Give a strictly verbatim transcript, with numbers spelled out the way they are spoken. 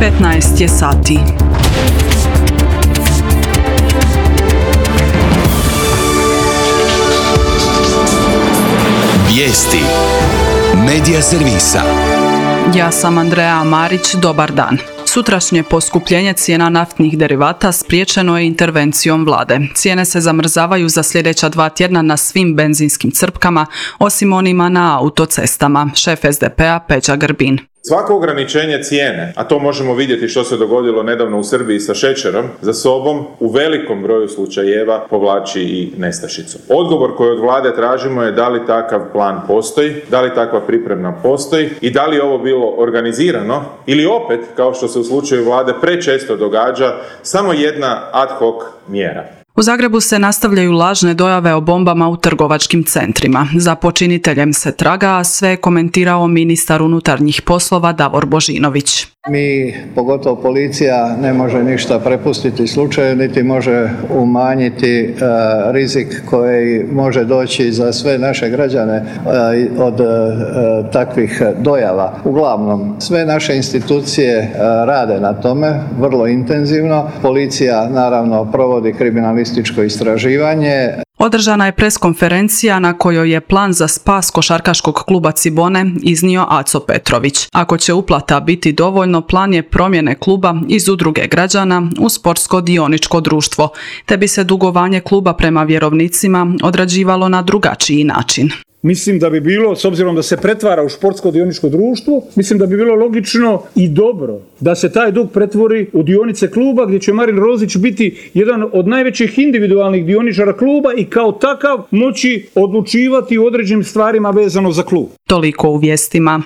petnaest je sati. Vijesti Medija servisa. Ja sam Andreja Marić, dobar dan. Sutrašnje poskupljenje cijena naftnih derivata spriječeno je intervencijom vlade. Cijene se zamrzavaju za sljedeća dva tjedna na svim benzinskim crpkama, osim onima na autocestama. Šef es de pe a Peđa Grbin. Svako ograničenje cijene, a to možemo vidjeti što se dogodilo nedavno u Srbiji sa šećerom, za sobom u velikom broju slučajeva povlači i nestašicu. Odgovor koji od vlade tražimo je da li takav plan postoji, da li takva priprema postoji i da li je ovo bilo organizirano ili opet, kao što se u slučaju vlade prečesto događa, samo jedna ad hoc mjera. U Zagrebu se nastavljaju lažne dojave o bombama u trgovačkim centrima. Za počiniteljem se traga, a sve je komentirao ministar unutarnjih poslova Davor Božinović. Mi, pogotovo policija, ne može ništa prepustiti slučaju, niti može umanjiti e, rizik koji može doći za sve naše građane e, od e, takvih dojava. Uglavnom, sve naše institucije e, rade na tome vrlo intenzivno. Policija, naravno, provodi kriminalističko istraživanje. Održana je preskonferencija na kojoj je plan za spas košarkaškog kluba Cibone iznio Aco Petrović. Ako će uplata biti dovoljno, plan je promjene kluba iz udruge građana u sportsko dioničko društvo, te bi se dugovanje kluba prema vjerovnicima odrađivalo na drugačiji način. Mislim da bi bilo, s obzirom da se pretvara u športsko dioničko društvo, mislim da bi bilo logično i dobro da se taj dug pretvori u dionice kluba, gdje će Marin Rozić biti jedan od najvećih individualnih dioničara kluba i kao takav moći odlučivati u određenim stvarima vezano za klub. Toliko u vijestima.